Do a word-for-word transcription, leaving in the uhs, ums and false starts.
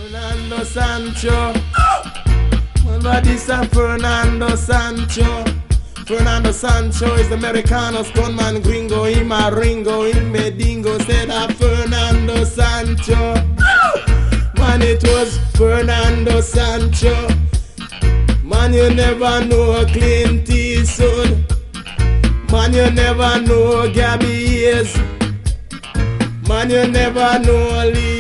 Fernando Sancho. Well, but this is Fernando Sancho. Fernando Sancho is the Americano's gunman gringo. In my ringo, in Medingo. Said that Fernando Sancho. Man, it was Fernando Sancho. Man, you never know Clint Eastwood. Man, you never know Gabby Hayes. Man, you never know Lee